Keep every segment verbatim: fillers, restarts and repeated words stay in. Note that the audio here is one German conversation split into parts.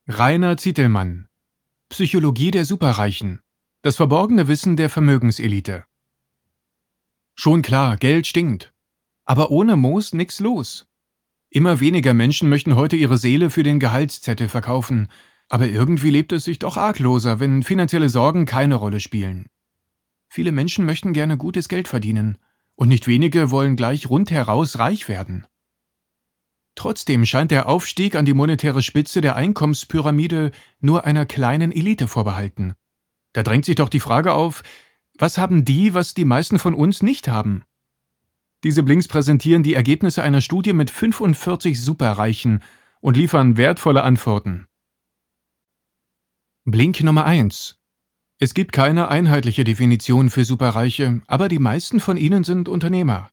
Rainer Zitelmann. Psychologie der Superreichen. Das verborgene Wissen der Vermögenselite. Schon klar, Geld stinkt. Aber ohne Moos nix los. Immer weniger Menschen möchten heute ihre Seele für den Gehaltszettel verkaufen. Aber irgendwie lebt es sich doch argloser, wenn finanzielle Sorgen keine Rolle spielen. Viele Menschen möchten gerne gutes Geld verdienen. Und nicht wenige wollen gleich rundheraus reich werden. Trotzdem scheint der Aufstieg an die monetäre Spitze der Einkommenspyramide nur einer kleinen Elite vorbehalten. Da drängt sich doch die Frage auf, was haben die, was die meisten von uns nicht haben? Diese Blinks präsentieren die Ergebnisse einer Studie mit fünfundvierzig Superreichen und liefern wertvolle Antworten. Blink Nummer eins. Es gibt keine einheitliche Definition für Superreiche, aber die meisten von ihnen sind Unternehmer.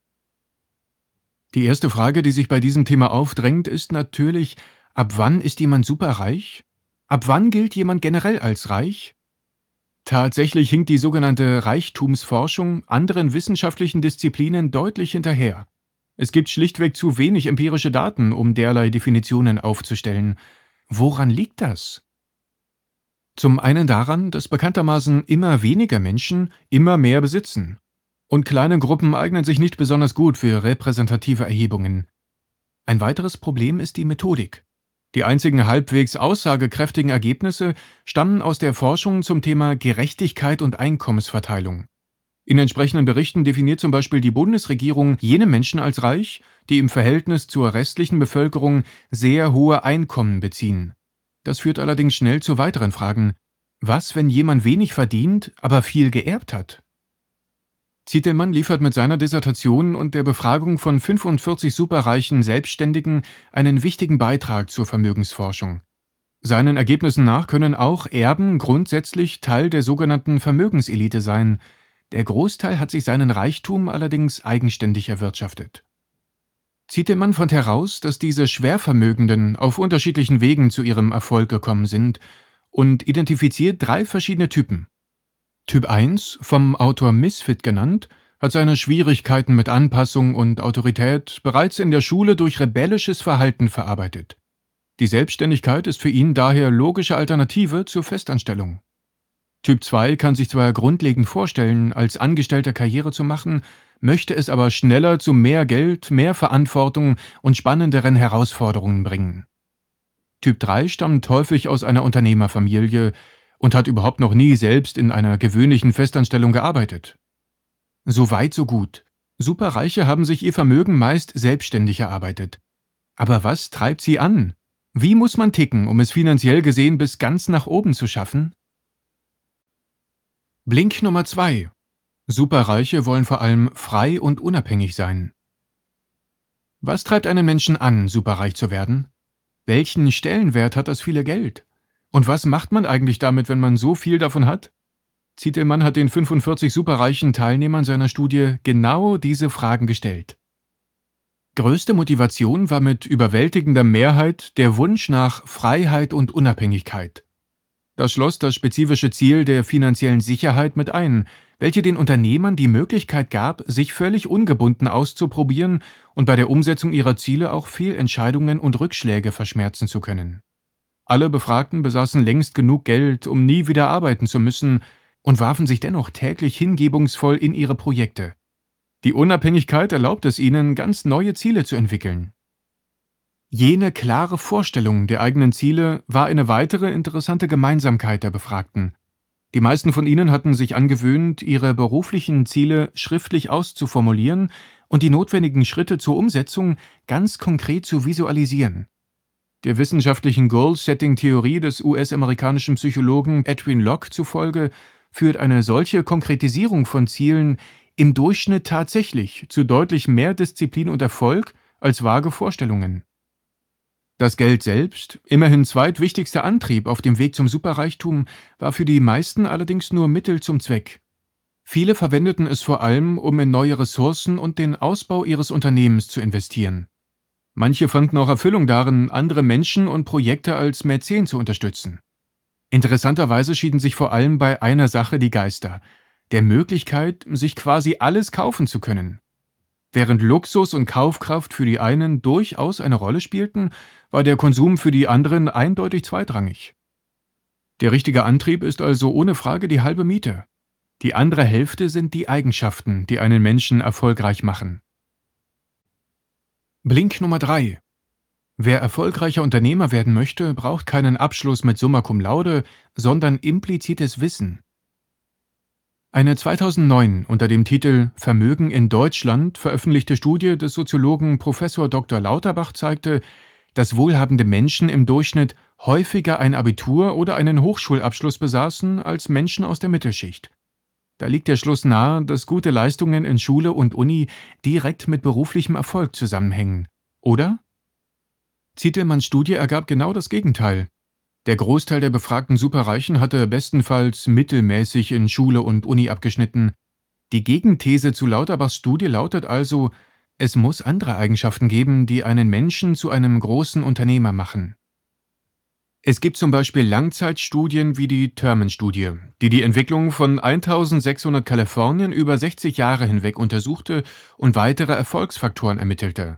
Die erste Frage, die sich bei diesem Thema aufdrängt, ist natürlich, ab wann ist jemand superreich? Ab wann gilt jemand generell als reich? Tatsächlich hinkt die sogenannte Reichtumsforschung anderen wissenschaftlichen Disziplinen deutlich hinterher. Es gibt schlichtweg zu wenig empirische Daten, um derlei Definitionen aufzustellen. Woran liegt das? Zum einen daran, dass bekanntermaßen immer weniger Menschen immer mehr besitzen. Und kleine Gruppen eignen sich nicht besonders gut für repräsentative Erhebungen. Ein weiteres Problem ist die Methodik. Die einzigen halbwegs aussagekräftigen Ergebnisse stammen aus der Forschung zum Thema Gerechtigkeit und Einkommensverteilung. In entsprechenden Berichten definiert zum Beispiel die Bundesregierung jene Menschen als reich, die im Verhältnis zur restlichen Bevölkerung sehr hohe Einkommen beziehen. Das führt allerdings schnell zu weiteren Fragen. Was, wenn jemand wenig verdient, aber viel geerbt hat? Zitelmann liefert mit seiner Dissertation und der Befragung von fünfundvierzig superreichen Selbstständigen einen wichtigen Beitrag zur Vermögensforschung. Seinen Ergebnissen nach können auch Erben grundsätzlich Teil der sogenannten Vermögenselite sein. Der Großteil hat sich seinen Reichtum allerdings eigenständig erwirtschaftet. Zitelmann fand heraus, dass diese Schwervermögenden auf unterschiedlichen Wegen zu ihrem Erfolg gekommen sind und identifiziert drei verschiedene Typen. Typ eins, vom Autor Misfit genannt, hat seine Schwierigkeiten mit Anpassung und Autorität bereits in der Schule durch rebellisches Verhalten verarbeitet. Die Selbstständigkeit ist für ihn daher logische Alternative zur Festanstellung. Typ zwei kann sich zwar grundlegend vorstellen, als Angestellter Karriere zu machen, möchte es aber schneller zu mehr Geld, mehr Verantwortung und spannenderen Herausforderungen bringen. Typ drei stammt häufig aus einer Unternehmerfamilie und hat überhaupt noch nie selbst in einer gewöhnlichen Festanstellung gearbeitet. So weit, so gut. Superreiche haben sich ihr Vermögen meist selbstständig erarbeitet. Aber was treibt sie an? Wie muss man ticken, um es finanziell gesehen bis ganz nach oben zu schaffen? Blink Nummer zwei. Superreiche wollen vor allem frei und unabhängig sein. Was treibt einen Menschen an, superreich zu werden? Welchen Stellenwert hat das viele Geld? Und was macht man eigentlich damit, wenn man so viel davon hat? Zitelmann hat den fünfundvierzig superreichen Teilnehmern seiner Studie genau diese Fragen gestellt. Größte Motivation war mit überwältigender Mehrheit der Wunsch nach Freiheit und Unabhängigkeit. Das schloss das spezifische Ziel der finanziellen Sicherheit mit ein, welche den Unternehmern die Möglichkeit gab, sich völlig ungebunden auszuprobieren und bei der Umsetzung ihrer Ziele auch Fehlentscheidungen und Rückschläge verschmerzen zu können. Alle Befragten besaßen längst genug Geld, um nie wieder arbeiten zu müssen, und warfen sich dennoch täglich hingebungsvoll in ihre Projekte. Die Unabhängigkeit erlaubt es ihnen, ganz neue Ziele zu entwickeln. Jene klare Vorstellung der eigenen Ziele war eine weitere interessante Gemeinsamkeit der Befragten. Die meisten von ihnen hatten sich angewöhnt, ihre beruflichen Ziele schriftlich auszuformulieren und die notwendigen Schritte zur Umsetzung ganz konkret zu visualisieren. Der wissenschaftlichen Goal-Setting-Theorie des U S-amerikanischen Psychologen Edwin Locke zufolge führt eine solche Konkretisierung von Zielen im Durchschnitt tatsächlich zu deutlich mehr Disziplin und Erfolg als vage Vorstellungen. Das Geld selbst, immerhin zweitwichtigster Antrieb auf dem Weg zum Superreichtum, war für die meisten allerdings nur Mittel zum Zweck. Viele verwendeten es vor allem, um in neue Ressourcen und den Ausbau ihres Unternehmens zu investieren. Manche fanden auch Erfüllung darin, andere Menschen und Projekte als Mäzen zu unterstützen. Interessanterweise schieden sich vor allem bei einer Sache die Geister: der Möglichkeit, sich quasi alles kaufen zu können. Während Luxus und Kaufkraft für die einen durchaus eine Rolle spielten, war der Konsum für die anderen eindeutig zweitrangig. Der richtige Antrieb ist also ohne Frage die halbe Miete. Die andere Hälfte sind die Eigenschaften, die einen Menschen erfolgreich machen. Blink Nummer drei. Wer erfolgreicher Unternehmer werden möchte, braucht keinen Abschluss mit Summa Cum Laude, sondern implizites Wissen. Eine zweitausendneun unter dem Titel „Vermögen in Deutschland" veröffentlichte Studie des Soziologen Professor Doktor Lauterbach zeigte, dass wohlhabende Menschen im Durchschnitt häufiger ein Abitur oder einen Hochschulabschluss besaßen als Menschen aus der Mittelschicht. Da liegt der Schluss nahe, dass gute Leistungen in Schule und Uni direkt mit beruflichem Erfolg zusammenhängen. Oder? Zitelmanns Studie ergab genau das Gegenteil. Der Großteil der befragten Superreichen hatte bestenfalls mittelmäßig in Schule und Uni abgeschnitten. Die Gegenthese zu Lauterbachs Studie lautet also, es muss andere Eigenschaften geben, die einen Menschen zu einem großen Unternehmer machen. Es gibt zum Beispiel Langzeitstudien wie die Thurman-Studie, die die Entwicklung von eintausendsechshundert Kalifornien über sechzig Jahre hinweg untersuchte und weitere Erfolgsfaktoren ermittelte.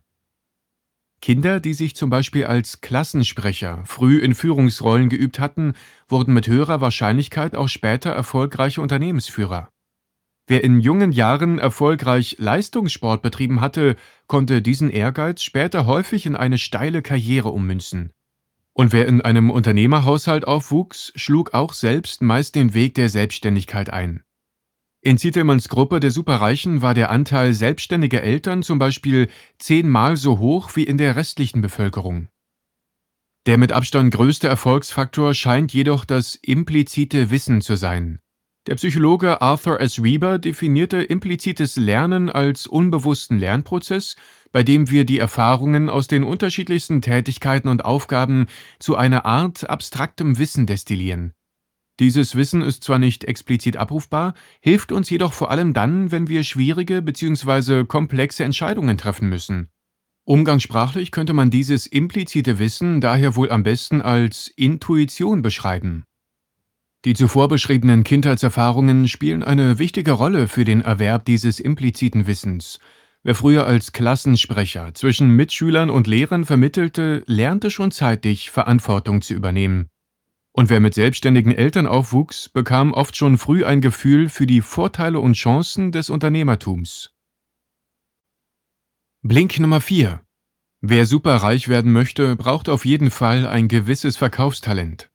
Kinder, die sich zum Beispiel als Klassensprecher früh in Führungsrollen geübt hatten, wurden mit höherer Wahrscheinlichkeit auch später erfolgreiche Unternehmensführer. Wer in jungen Jahren erfolgreich Leistungssport betrieben hatte, konnte diesen Ehrgeiz später häufig in eine steile Karriere ummünzen. Und wer in einem Unternehmerhaushalt aufwuchs, schlug auch selbst meist den Weg der Selbstständigkeit ein. In Zitelmanns Gruppe der Superreichen war der Anteil selbstständiger Eltern zum Beispiel zehnmal so hoch wie in der restlichen Bevölkerung. Der mit Abstand größte Erfolgsfaktor scheint jedoch das implizite Wissen zu sein. Der Psychologe Arthur S. Weber definierte implizites Lernen als unbewussten Lernprozess, bei dem wir die Erfahrungen aus den unterschiedlichsten Tätigkeiten und Aufgaben zu einer Art abstraktem Wissen destillieren. Dieses Wissen ist zwar nicht explizit abrufbar, hilft uns jedoch vor allem dann, wenn wir schwierige bzw. komplexe Entscheidungen treffen müssen. Umgangssprachlich könnte man dieses implizite Wissen daher wohl am besten als Intuition beschreiben. Die zuvor beschriebenen Kindheitserfahrungen spielen eine wichtige Rolle für den Erwerb dieses impliziten Wissens. Wer früher als Klassensprecher zwischen Mitschülern und Lehrern vermittelte, lernte schon zeitig, Verantwortung zu übernehmen. Und wer mit selbstständigen Eltern aufwuchs, bekam oft schon früh ein Gefühl für die Vorteile und Chancen des Unternehmertums. Blink Nummer vier. Wer superreich werden möchte, braucht auf jeden Fall ein gewisses Verkaufstalent.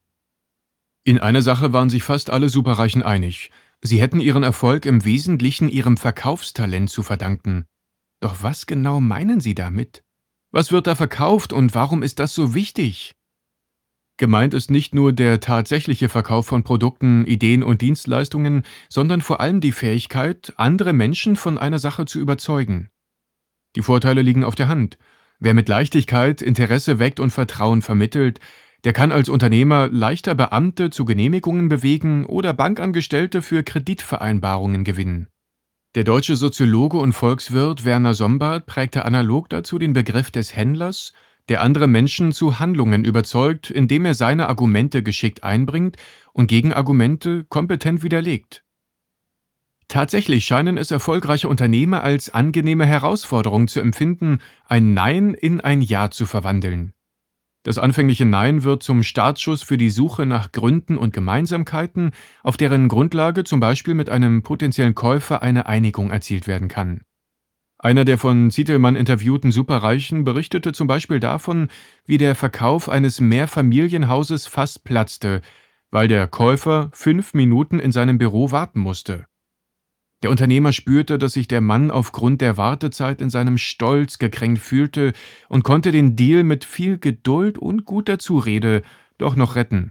In einer Sache waren sich fast alle Superreichen einig. Sie hätten ihren Erfolg im Wesentlichen ihrem Verkaufstalent zu verdanken. Doch was genau meinen sie damit? Was wird da verkauft und warum ist das so wichtig? Gemeint ist nicht nur der tatsächliche Verkauf von Produkten, Ideen und Dienstleistungen, sondern vor allem die Fähigkeit, andere Menschen von einer Sache zu überzeugen. Die Vorteile liegen auf der Hand. Wer mit Leichtigkeit Interesse weckt und Vertrauen vermittelt, der kann als Unternehmer leichter Beamte zu Genehmigungen bewegen oder Bankangestellte für Kreditvereinbarungen gewinnen. Der deutsche Soziologe und Volkswirt Werner Sombart prägte analog dazu den Begriff des Händlers, der andere Menschen zu Handlungen überzeugt, indem er seine Argumente geschickt einbringt und Gegenargumente kompetent widerlegt. Tatsächlich scheinen es erfolgreiche Unternehmer als angenehme Herausforderung zu empfinden, ein Nein in ein Ja zu verwandeln. Das anfängliche Nein wird zum Startschuss für die Suche nach Gründen und Gemeinsamkeiten, auf deren Grundlage zum Beispiel mit einem potenziellen Käufer eine Einigung erzielt werden kann. Einer der von Zitelmann interviewten Superreichen berichtete zum Beispiel davon, wie der Verkauf eines Mehrfamilienhauses fast platzte, weil der Käufer fünf Minuten in seinem Büro warten musste. Der Unternehmer spürte, dass sich der Mann aufgrund der Wartezeit in seinem Stolz gekränkt fühlte und konnte den Deal mit viel Geduld und guter Zurede doch noch retten.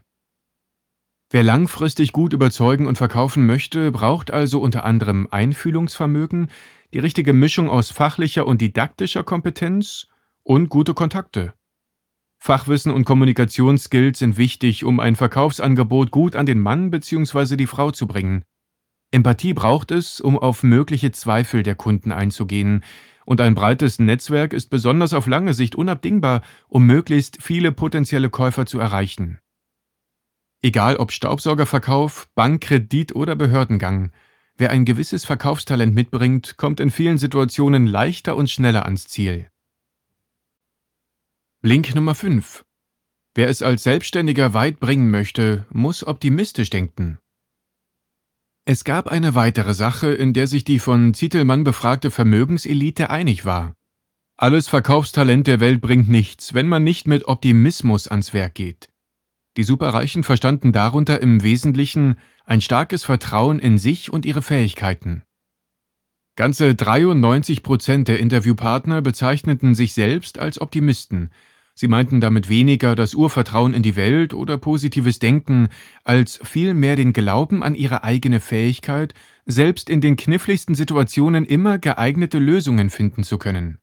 Wer langfristig gut überzeugen und verkaufen möchte, braucht also unter anderem Einfühlungsvermögen, die richtige Mischung aus fachlicher und didaktischer Kompetenz und gute Kontakte. Fachwissen und Kommunikationsskills sind wichtig, um ein Verkaufsangebot gut an den Mann bzw. die Frau zu bringen. Empathie braucht es, um auf mögliche Zweifel der Kunden einzugehen. Und ein breites Netzwerk ist besonders auf lange Sicht unabdingbar, um möglichst viele potenzielle Käufer zu erreichen. Egal ob Staubsaugerverkauf, Bankkredit oder Behördengang, wer ein gewisses Verkaufstalent mitbringt, kommt in vielen Situationen leichter und schneller ans Ziel. Link Nummer fünf. Wer es als Selbstständiger weit bringen möchte, muss optimistisch denken. Es gab eine weitere Sache, in der sich die von Zitelmann befragte Vermögenselite einig war. Alles Verkaufstalent der Welt bringt nichts, wenn man nicht mit Optimismus ans Werk geht. Die Superreichen verstanden darunter im Wesentlichen ein starkes Vertrauen in sich und ihre Fähigkeiten. Ganze dreiundneunzig Prozent der Interviewpartner bezeichneten sich selbst als Optimisten. Sie meinten damit weniger das Urvertrauen in die Welt oder positives Denken, als vielmehr den Glauben an ihre eigene Fähigkeit, selbst in den kniffligsten Situationen immer geeignete Lösungen finden zu können.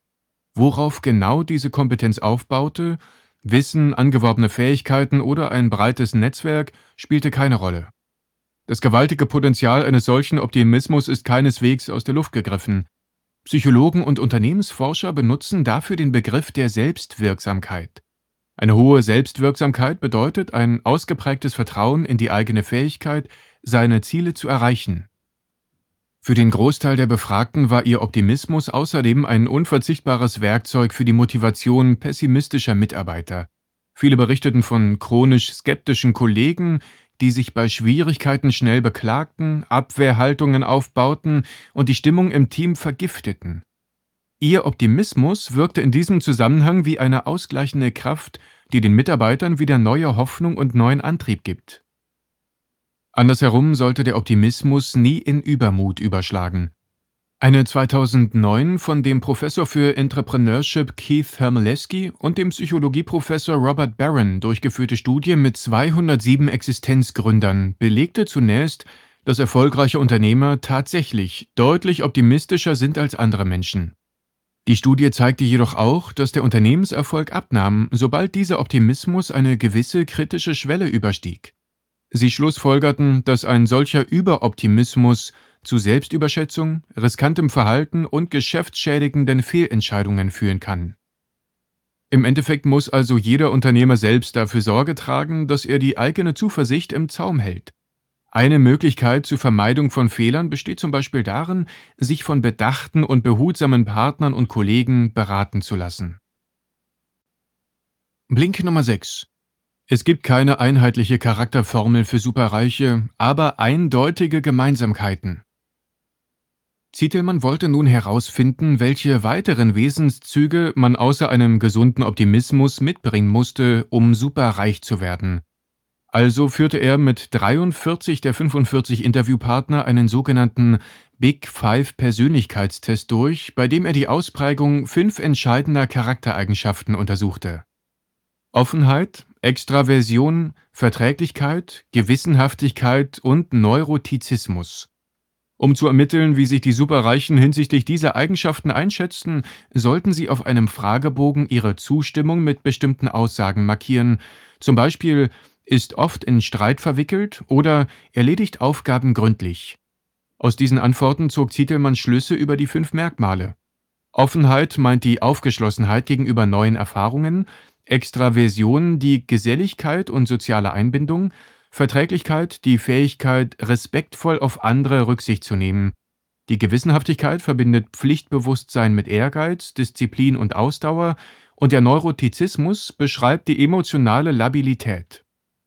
Worauf genau diese Kompetenz aufbaute, Wissen, angeworbene Fähigkeiten oder ein breites Netzwerk, spielte keine Rolle. Das gewaltige Potenzial eines solchen Optimismus ist keineswegs aus der Luft gegriffen. Psychologen und Unternehmensforscher benutzen dafür den Begriff der Selbstwirksamkeit. Eine hohe Selbstwirksamkeit bedeutet ein ausgeprägtes Vertrauen in die eigene Fähigkeit, seine Ziele zu erreichen. Für den Großteil der Befragten war ihr Optimismus außerdem ein unverzichtbares Werkzeug für die Motivation pessimistischer Mitarbeiter. Viele berichteten von chronisch skeptischen Kollegen, die sich bei Schwierigkeiten schnell beklagten, Abwehrhaltungen aufbauten und die Stimmung im Team vergifteten. Ihr Optimismus wirkte in diesem Zusammenhang wie eine ausgleichende Kraft, die den Mitarbeitern wieder neue Hoffnung und neuen Antrieb gibt. Andersherum sollte der Optimismus nie in Übermut überschlagen. Eine zweitausendneun von dem Professor für Entrepreneurship Keith Hermeleski und dem Psychologieprofessor Robert Barron durchgeführte Studie mit zweihundertsieben Existenzgründern belegte zunächst, dass erfolgreiche Unternehmer tatsächlich deutlich optimistischer sind als andere Menschen. Die Studie zeigte jedoch auch, dass der Unternehmenserfolg abnahm, sobald dieser Optimismus eine gewisse kritische Schwelle überstieg. Sie schlussfolgerten, dass ein solcher Überoptimismus zu Selbstüberschätzung, riskantem Verhalten und geschäftsschädigenden Fehlentscheidungen führen kann. Im Endeffekt muss also jeder Unternehmer selbst dafür Sorge tragen, dass er die eigene Zuversicht im Zaum hält. Eine Möglichkeit zur Vermeidung von Fehlern besteht zum Beispiel darin, sich von bedachten und behutsamen Partnern und Kollegen beraten zu lassen. Blink Nummer sechs. Es gibt keine einheitliche Charakterformel für Superreiche, aber eindeutige Gemeinsamkeiten. Zitelmann wollte nun herausfinden, welche weiteren Wesenszüge man außer einem gesunden Optimismus mitbringen musste, um superreich zu werden. Also führte er mit dreiundvierzig der fünfundvierzig Interviewpartner einen sogenannten Big Five Persönlichkeitstest durch, bei dem er die Ausprägung fünf entscheidender Charaktereigenschaften untersuchte. Offenheit, Extraversion, Verträglichkeit, Gewissenhaftigkeit und Neurotizismus. Um zu ermitteln, wie sich die Superreichen hinsichtlich dieser Eigenschaften einschätzten, sollten sie auf einem Fragebogen ihre Zustimmung mit bestimmten Aussagen markieren, zum Beispiel ist oft in Streit verwickelt oder erledigt Aufgaben gründlich. Aus diesen Antworten zog Zitelmann Schlüsse über die fünf Merkmale. Offenheit meint die Aufgeschlossenheit gegenüber neuen Erfahrungen, Extraversion die Geselligkeit und soziale Einbindung, Verträglichkeit die Fähigkeit, respektvoll auf andere Rücksicht zu nehmen. Die Gewissenhaftigkeit verbindet Pflichtbewusstsein mit Ehrgeiz, Disziplin und Ausdauer und der Neurotizismus beschreibt die emotionale Labilität.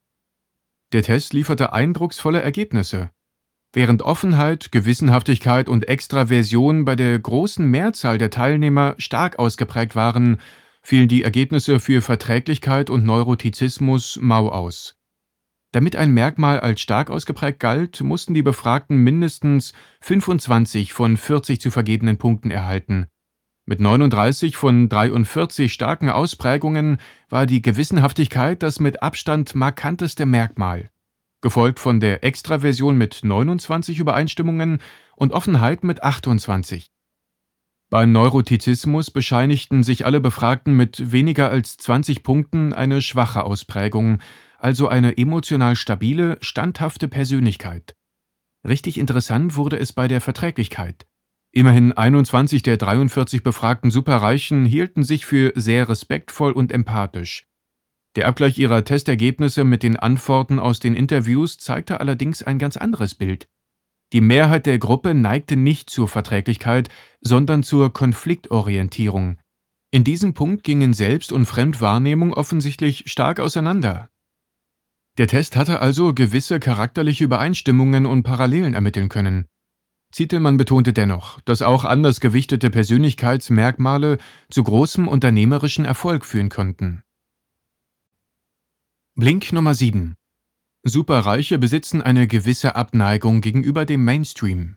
Der Test lieferte eindrucksvolle Ergebnisse. Während Offenheit, Gewissenhaftigkeit und Extraversion bei der großen Mehrzahl der Teilnehmer stark ausgeprägt waren, fielen die Ergebnisse für Verträglichkeit und Neurotizismus mau aus. Damit ein Merkmal als stark ausgeprägt galt, mussten die Befragten mindestens fünfundzwanzig von vierzig zu vergebenen Punkten erhalten. Mit neununddreißig von dreiundvierzig starken Ausprägungen war die Gewissenhaftigkeit das mit Abstand markanteste Merkmal, gefolgt von der Extraversion mit neunundzwanzig Übereinstimmungen und Offenheit mit achtundzwanzig. Beim Neurotizismus bescheinigten sich alle Befragten mit weniger als zwanzig Punkten eine schwache Ausprägung, also eine emotional stabile, standhafte Persönlichkeit. Richtig interessant wurde es bei der Verträglichkeit. Immerhin einundzwanzig der dreiundvierzig befragten Superreichen hielten sich für sehr respektvoll und empathisch. Der Abgleich ihrer Testergebnisse mit den Antworten aus den Interviews zeigte allerdings ein ganz anderes Bild. Die Mehrheit der Gruppe neigte nicht zur Verträglichkeit, sondern zur Konfliktorientierung. In diesem Punkt gingen Selbst- und Fremdwahrnehmung offensichtlich stark auseinander. Der Test hatte also gewisse charakterliche Übereinstimmungen und Parallelen ermitteln können. Zitelmann betonte dennoch, dass auch anders gewichtete Persönlichkeitsmerkmale zu großem unternehmerischen Erfolg führen konnten. Blink Nummer sieben. Superreiche besitzen eine gewisse Abneigung gegenüber dem Mainstream.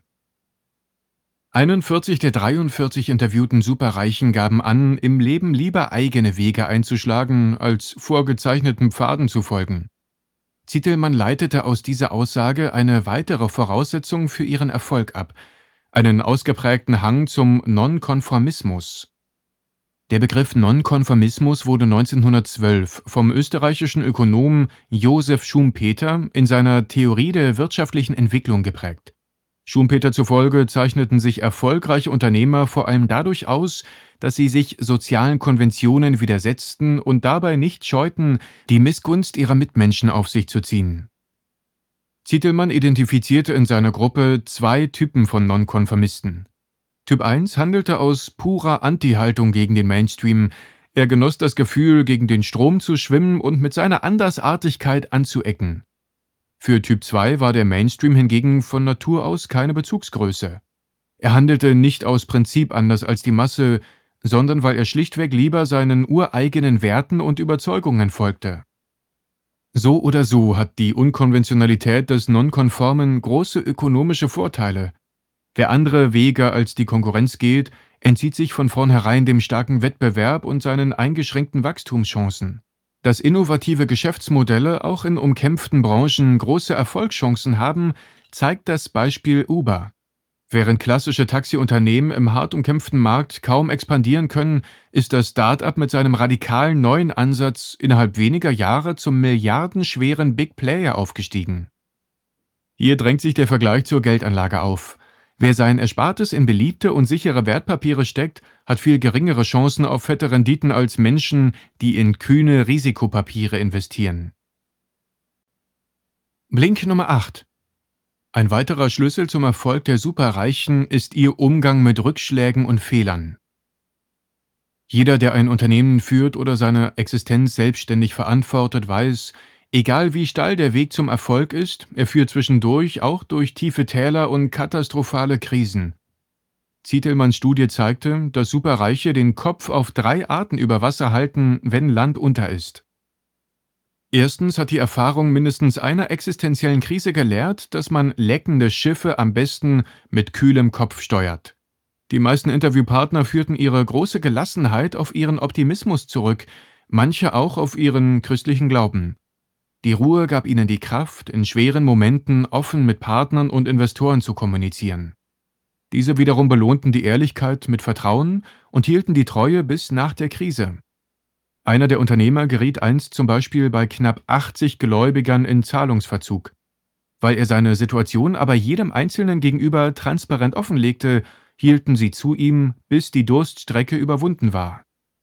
einundvierzig der dreiundvierzig interviewten Superreichen gaben an, im Leben lieber eigene Wege einzuschlagen, als vorgezeichneten Pfaden zu folgen. Zitelmann leitete aus dieser Aussage eine weitere Voraussetzung für ihren Erfolg ab: einen ausgeprägten Hang zum Nonkonformismus. Der Begriff Nonkonformismus wurde neunzehnhundertzwölf vom österreichischen Ökonomen Josef Schumpeter in seiner Theorie der wirtschaftlichen Entwicklung geprägt. Schumpeter zufolge zeichneten sich erfolgreiche Unternehmer vor allem dadurch aus, dass sie sich sozialen Konventionen widersetzten und dabei nicht scheuten, die Missgunst ihrer Mitmenschen auf sich zu ziehen. Zitelmann identifizierte in seiner Gruppe zwei Typen von Nonkonformisten. Typ eins handelte aus purer Anti-Haltung gegen den Mainstream. Er genoss das Gefühl, gegen den Strom zu schwimmen und mit seiner Andersartigkeit anzuecken. Für Typ zwei war der Mainstream hingegen von Natur aus keine Bezugsgröße. Er handelte nicht aus Prinzip anders als die Masse, sondern weil er schlichtweg lieber seinen ureigenen Werten und Überzeugungen folgte. So oder so hat die Unkonventionalität des Nonkonformen große ökonomische Vorteile. Wer andere Wege als die Konkurrenz geht, entzieht sich von vornherein dem starken Wettbewerb und seinen eingeschränkten Wachstumschancen. Dass innovative Geschäftsmodelle auch in umkämpften Branchen große Erfolgschancen haben, zeigt das Beispiel Uber. Während klassische Taxiunternehmen im hart umkämpften Markt kaum expandieren können, ist das Start-up mit seinem radikalen neuen Ansatz innerhalb weniger Jahre zum milliardenschweren Big Player aufgestiegen. Hier drängt sich der Vergleich zur Geldanlage auf. Wer sein Erspartes in beliebte und sichere Wertpapiere steckt, hat viel geringere Chancen auf fette Renditen als Menschen, die in kühne Risikopapiere investieren. Blink Nummer acht. Ein weiterer Schlüssel zum Erfolg der Superreichen ist ihr Umgang mit Rückschlägen und Fehlern. Jeder, der ein Unternehmen führt oder seine Existenz selbstständig verantwortet, weiß, egal wie steil der Weg zum Erfolg ist, er führt zwischendurch auch durch tiefe Täler und katastrophale Krisen. Zitelmanns Studie zeigte, dass Superreiche den Kopf auf drei Arten über Wasser halten, wenn Land unter ist. Erstens hat die Erfahrung mindestens einer existenziellen Krise gelehrt, dass man leckende Schiffe am besten mit kühlem Kopf steuert. Die meisten Interviewpartner führten ihre große Gelassenheit auf ihren Optimismus zurück, manche auch auf ihren christlichen Glauben. Die Ruhe gab ihnen die Kraft, in schweren Momenten offen mit Partnern und Investoren zu kommunizieren. Diese wiederum belohnten die Ehrlichkeit mit Vertrauen und hielten die Treue bis nach der Krise. Einer der Unternehmer geriet einst zum Beispiel bei knapp achtzig Gläubigern in Zahlungsverzug. Weil er seine Situation aber jedem Einzelnen gegenüber transparent offenlegte, hielten sie zu ihm, bis die Durststrecke überwunden war.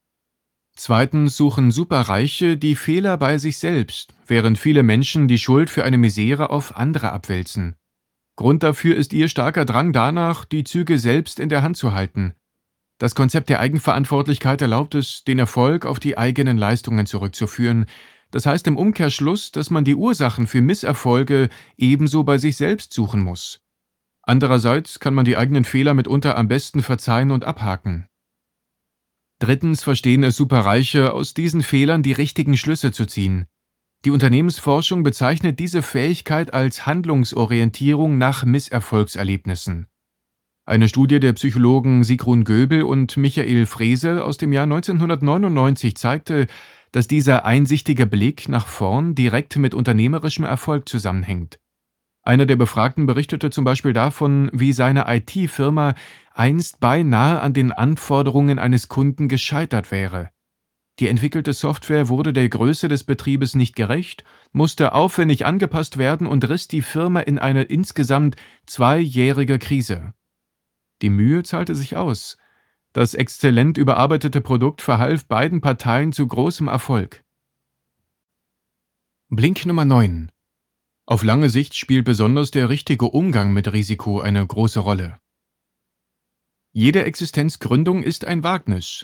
Zweitens suchen Superreiche die Fehler bei sich selbst, während viele Menschen die Schuld für eine Misere auf andere abwälzen. Grund dafür ist ihr starker Drang danach, die Züge selbst in der Hand zu halten. Das Konzept der Eigenverantwortlichkeit erlaubt es, den Erfolg auf die eigenen Leistungen zurückzuführen. Das heißt im Umkehrschluss, dass man die Ursachen für Misserfolge ebenso bei sich selbst suchen muss. Andererseits kann man die eigenen Fehler mitunter am besten verzeihen und abhaken. Drittens verstehen es Superreiche, aus diesen Fehlern die richtigen Schlüsse zu ziehen. Die Unternehmensforschung bezeichnet diese Fähigkeit als Handlungsorientierung nach Misserfolgserlebnissen. Eine Studie der Psychologen Sigrun Göbel und Michael Frese aus dem Jahr neunzehnhundertneunundneunzig zeigte, dass dieser einsichtige Blick nach vorn direkt mit unternehmerischem Erfolg zusammenhängt. Einer der Befragten berichtete zum Beispiel davon, wie seine I T-Firma einst beinahe an den Anforderungen eines Kunden gescheitert wäre. Die entwickelte Software wurde der Größe des Betriebes nicht gerecht, musste aufwendig angepasst werden und riss die Firma in eine insgesamt zweijährige Krise. Die Mühe zahlte sich aus. Das exzellent überarbeitete Produkt verhalf beiden Parteien zu großem Erfolg. Blink Nummer neun. Auf lange Sicht spielt besonders der richtige Umgang mit Risiko eine große Rolle. Jede Existenzgründung ist ein Wagnis.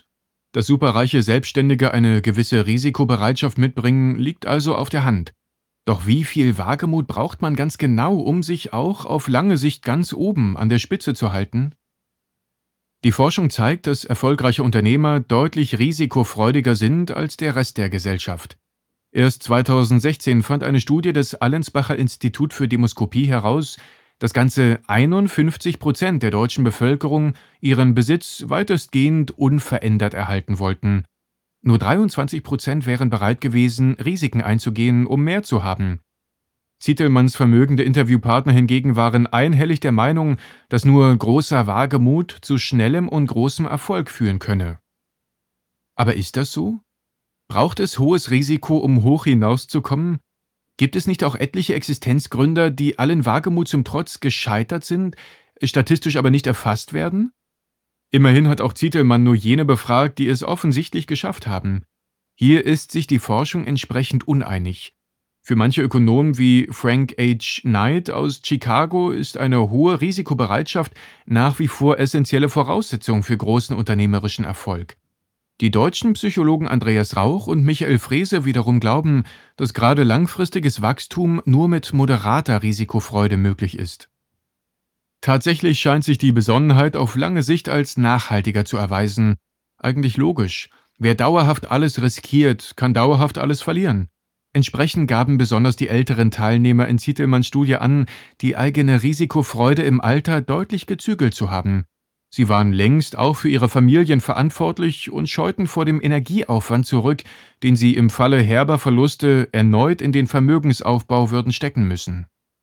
Dass superreiche Selbstständige eine gewisse Risikobereitschaft mitbringen, liegt also auf der Hand. Doch wie viel Wagemut braucht man ganz genau, um sich auch auf lange Sicht ganz oben an der Spitze zu halten? Die Forschung zeigt, dass erfolgreiche Unternehmer deutlich risikofreudiger sind als der Rest der Gesellschaft. Erst zweitausendsechzehn fand eine Studie des Allensbacher Institut für Demoskopie heraus, dass ganze einundfünfzig Prozent der deutschen Bevölkerung ihren Besitz weitestgehend unverändert erhalten wollten. Nur dreiundzwanzig Prozent wären bereit gewesen, Risiken einzugehen, um mehr zu haben. Zitelmanns vermögende Interviewpartner hingegen waren einhellig der Meinung, dass nur großer Wagemut zu schnellem und großem Erfolg führen könne. Aber ist das so? Braucht es hohes Risiko, um hoch hinauszukommen? Gibt es nicht auch etliche Existenzgründer, die allen Wagemut zum Trotz gescheitert sind, statistisch aber nicht erfasst werden? Immerhin hat auch Zitelmann nur jene befragt, die es offensichtlich geschafft haben. Hier ist sich die Forschung entsprechend uneinig. Für manche Ökonomen wie Frank H. Knight aus Chicago ist eine hohe Risikobereitschaft nach wie vor essentielle Voraussetzung für großen unternehmerischen Erfolg. Die deutschen Psychologen Andreas Rauch und Michael Frese wiederum glauben, dass gerade langfristiges Wachstum nur mit moderater Risikofreude möglich ist. Tatsächlich scheint sich die Besonnenheit auf lange Sicht als nachhaltiger zu erweisen. Eigentlich logisch. Wer dauerhaft alles riskiert, kann dauerhaft alles verlieren. Entsprechend gaben besonders die älteren Teilnehmer in Zitelmanns Studie an, die eigene Risikofreude im Alter deutlich gezügelt zu haben. Sie waren längst auch für ihre Familien verantwortlich und scheuten vor dem Energieaufwand zurück, den sie im Falle herber Verluste erneut in den Vermögensaufbau würden stecken müssen.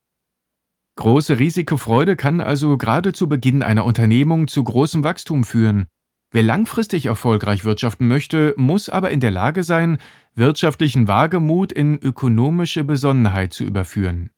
Große Risikofreude kann also gerade zu Beginn einer Unternehmung zu großem Wachstum führen. Wer langfristig erfolgreich wirtschaften möchte, muss aber in der Lage sein, wirtschaftlichen Wagemut in ökonomische Besonnenheit zu überführen.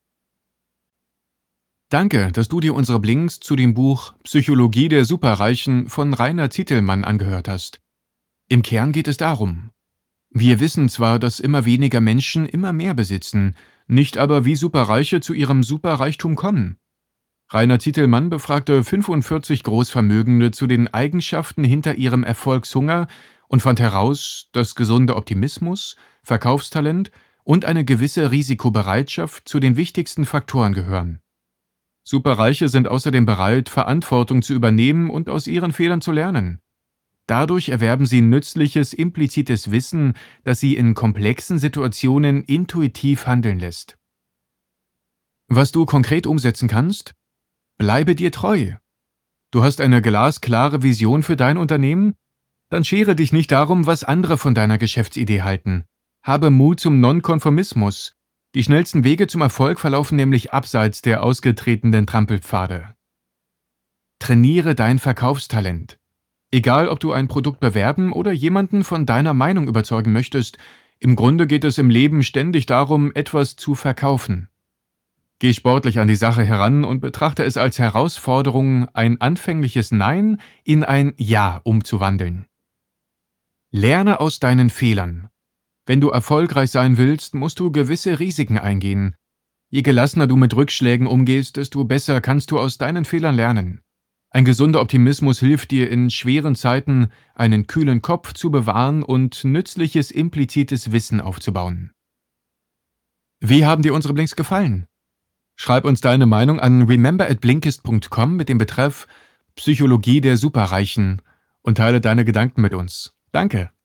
Danke, dass du dir unsere Blinks zu dem Buch Psychologie der Superreichen von Rainer Zitelmann angehört hast. Im Kern geht es darum: Wir wissen zwar, dass immer weniger Menschen immer mehr besitzen, nicht aber, wie Superreiche zu ihrem Superreichtum kommen. Rainer Zitelmann befragte fünfundvierzig Großvermögende zu den Eigenschaften hinter ihrem Erfolgshunger und fand heraus, dass gesunder Optimismus, Verkaufstalent und eine gewisse Risikobereitschaft zu den wichtigsten Faktoren gehören. Superreiche sind außerdem bereit, Verantwortung zu übernehmen und aus ihren Fehlern zu lernen. Dadurch erwerben sie nützliches, implizites Wissen, das sie in komplexen Situationen intuitiv handeln lässt. Was du konkret umsetzen kannst? Bleibe dir treu. Du hast eine glasklare Vision für dein Unternehmen? Dann schere dich nicht darum, was andere von deiner Geschäftsidee halten. Habe Mut zum Nonkonformismus. Die schnellsten Wege zum Erfolg verlaufen nämlich abseits der ausgetretenen Trampelpfade. Trainiere dein Verkaufstalent. Egal, ob du ein Produkt bewerben oder jemanden von deiner Meinung überzeugen möchtest, im Grunde geht es im Leben ständig darum, etwas zu verkaufen. Geh sportlich an die Sache heran und betrachte es als Herausforderung, ein anfängliches Nein in ein Ja umzuwandeln. Lerne aus deinen Fehlern. Wenn du erfolgreich sein willst, musst du gewisse Risiken eingehen. Je gelassener du mit Rückschlägen umgehst, desto besser kannst du aus deinen Fehlern lernen. Ein gesunder Optimismus hilft dir in schweren Zeiten, einen kühlen Kopf zu bewahren und nützliches implizites Wissen aufzubauen. Wie haben dir unsere Blinks gefallen? Schreib uns deine Meinung an remember at blinkist punkt com mit dem Betreff Psychologie der Superreichen und teile deine Gedanken mit uns. Danke.